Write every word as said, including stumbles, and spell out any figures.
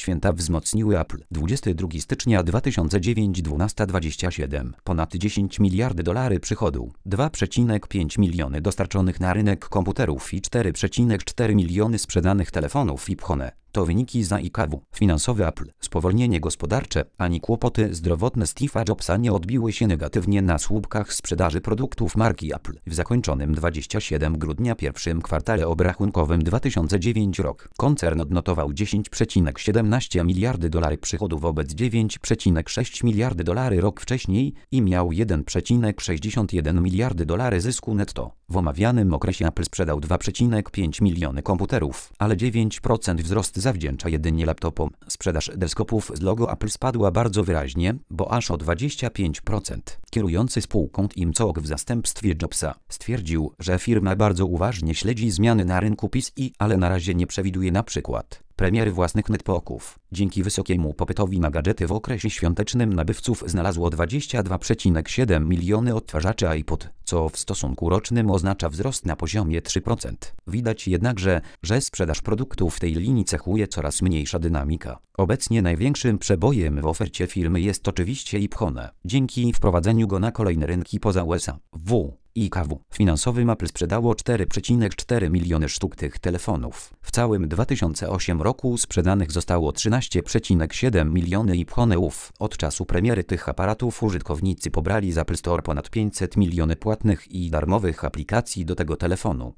święta wzmocniły Apple. dwudziestego drugiego stycznia dwa tysiące dziewiątego, dwunasta dwadzieścia siedem. Ponad dziesięć miliardy dolarów przychodu, dwa przecinek pięć miliony dostarczonych na rynek komputerów i cztery przecinek cztery miliony sprzedanych telefonów iPhone. To wyniki za I K W. Finansowy Apple, spowolnienie gospodarcze, ani kłopoty zdrowotne Steve'a Jobsa nie odbiły się negatywnie na słupkach sprzedaży produktów marki Apple. W zakończonym dwudziestego siódmego grudnia pierwszym kwartale obrachunkowym dwa tysiące dziewiąty rok koncern odnotował dziesięć przecinek siedemnaście miliardy dolarów przychodu wobec dziewięć przecinek sześć miliardy dolarów rok wcześniej i miał jeden przecinek sześćdziesiąt jeden miliardy dolarów zysku netto. W omawianym okresie Apple sprzedał dwa przecinek pięć miliony komputerów, ale dziewięć procent wzrost zawdzięcza jedynie laptopom. Sprzedaż desktopów z logo Apple spadła bardzo wyraźnie, bo aż o dwadzieścia pięć procent. Kierujący spółką Tim Cook w zastępstwie Jobsa stwierdził, że firma bardzo uważnie śledzi zmiany na rynku P C, ale na razie nie przewiduje na przykład premiery własnych netbooków. Dzięki wysokiemu popytowi na gadżety w okresie świątecznym nabywców znalazło dwadzieścia dwa przecinek siedem miliony odtwarzaczy iPod, co w stosunku rocznym oznacza wzrost na poziomie trzy procent. Widać jednakże, że sprzedaż produktów tej linii cechuje coraz mniejsza dynamika. Obecnie największym przebojem w ofercie firmy jest oczywiście iPhone. Dzięki wprowadzeniu go na kolejne rynki poza U S A, w I K W finansowym Apple sprzedało cztery przecinek cztery miliony sztuk tych telefonów. W całym dwa tysiące ósmym roku sprzedanych zostało trzynaście przecinek siedem miliony iPhone'ów. Od czasu premiery tych aparatów użytkownicy pobrali z Apple Store ponad pięćset milionów płatnych i darmowych aplikacji do tego telefonu.